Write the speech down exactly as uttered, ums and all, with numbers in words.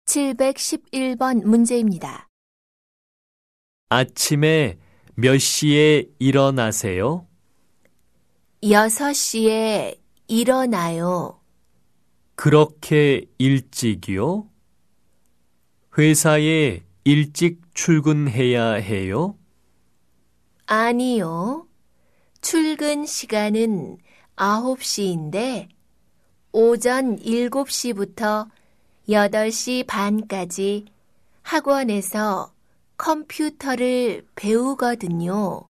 칠백십일 번 문제입니다. 아침에 몇 시에 일어나세요? 여섯 시에 일어나요. 그렇게 일찍이요? 회사에 일찍 출근해야 해요? 아니요. 출근 시간은 아홉 시인데 오전 일곱 시부터 여덟 시 반까지 학원에서 컴퓨터를 배우거든요.